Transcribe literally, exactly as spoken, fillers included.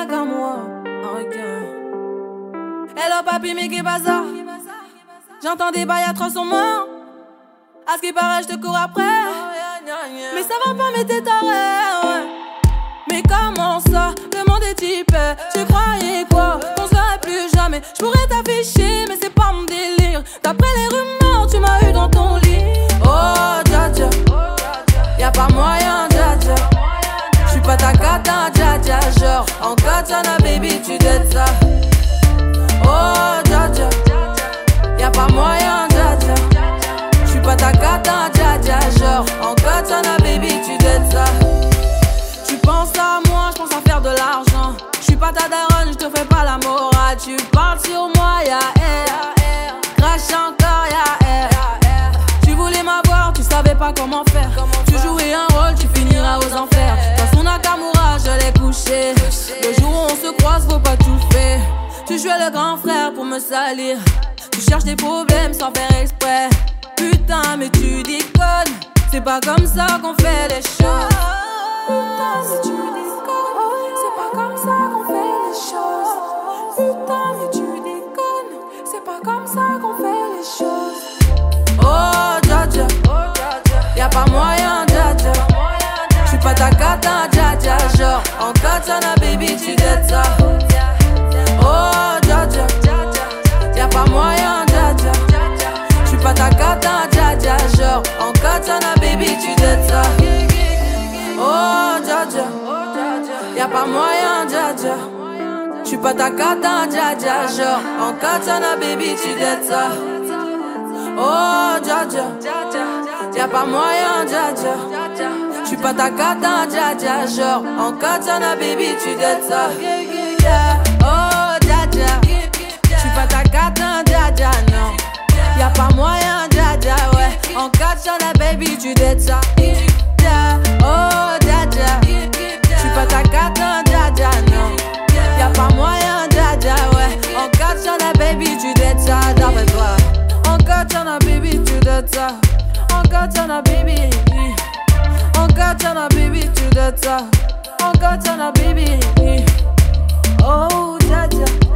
Nakamura. Ok. Hello papi, mais qu'est bazar? J'entends des bails atroces en main. À ce qui paraît, je te cours après. Mais ça va pas, mais t'es taré, ouais. Mais comment ça, le monde est typé? Tu croyais quoi, qu'on serait plus jamais? Je pourrais t'afficher, mais c'est pas mon délire. D'après les rumeurs, tu m'as eu dans ton lit. Oh, dja dja, y'a pas moyen, dja dja. J'suis pas ta cata, dja dja. Genre, en katana, baby, tu dettes ça. Oh, dja dja, y'a pas moyen, dja dja. J'suis pas ta cata, dja dja. Genre, en katana, baby, tu dettes ça. Tu penses à moi, j'pense à faire de l'argent. J'suis pas ta daronne, j'te fais pas la morale. Tu parles sur moi, y'a air. Crache encore, y'a air. Tu voulais m'avoir, tu savais pas comment faire. Tu jouais un rôle, tu finiras aux enfers. Dans son Nakamura, je l'ai couché. Le jour où on se croise, faut pas tout faire. Tu jouais le grand frère pour me salir. Tu cherches des problèmes sans faire exprès. Putain, mais tu déconnes. C'est pas comme ça qu'on fait les choses. Putain, mais tu déconnes. C'est pas comme ça qu'on fait les choses. Putain, mais tu déconnes. C'est pas comme ça qu'on fait les choses. Oh, dja dja, y'a pas moyen, dja dja. J'suis pas ta cata, dja dja. Genre, en katana, baby, tu dettes ça. Oh, dja dja, y'a pas moyen, dja dja. J'suis pas ta cata, dja dja. Genre, en katana, baby, tu dettes ça. Oh, dja dja, y'a pas moyen, dja dja. J'suis pas ta cata, dja dja. Genre, en katana, baby, tu dettes ça. Oh, dja dja, y'a pas moyen, dja dja. J'suis pas ta cata, dja dja. Genre, en katana, baby, tu dettes ça. Oh, dja dja, j'suis pas ta cata, dja dja, non. Y'a pas moyen, dja dja, ouais. En katana, baby, tu dettes ça. Oh, dja dja, j'suis pas ta cata, dja dja, non. Y'a pas moyen, dja dja, ouais. En katana, baby, tu dettes ça, d'après toi. En katana, baby, tu dettes ça. En katana, baby. En katana, baby, tu dettes ça. En katana, baby. Oh, dja dja.